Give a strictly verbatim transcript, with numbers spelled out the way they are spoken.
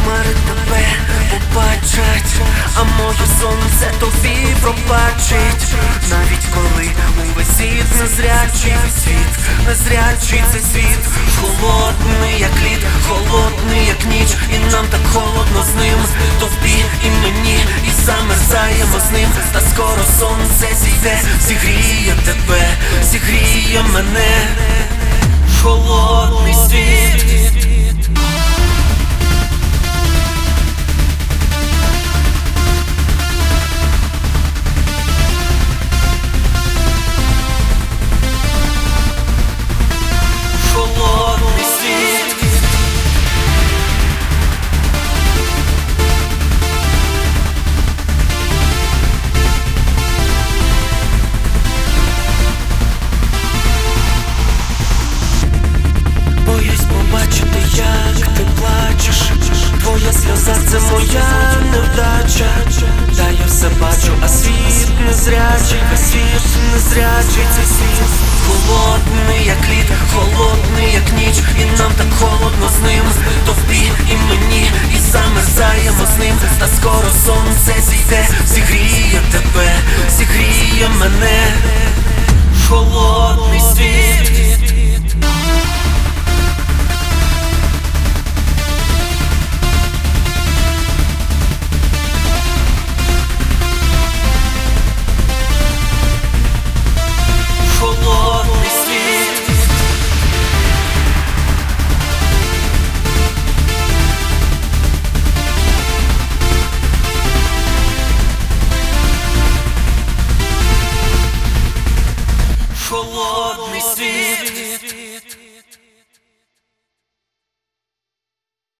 хмари тебе побачать, а моє сонце тобі пробачить. Навіть коли увесь світ незрячий, світ незрячий, цей світ холодний, як лід, холодний, як ніч, і нам так холодно з ним, тобі і мені, і замерзаємо з ним. Та скоро сонце зійде, зігріє тебе, зігріє мене. Холодний світ. Холодний світ. Боюсь побачити, як ти плачеш. Твоя сльоза — це моя невдача. Та я все бачу, а світ незрячий, весь світ незрячий, цей світ холодний, як лід, холодний, як ніч, і нам так холодно з ним, тобі і мені, і замерзаємо з ним. Та скоро сонце зійде, зігріє тебе, зігріє мене. Холодний світ. Холодний світ. Холодний світ.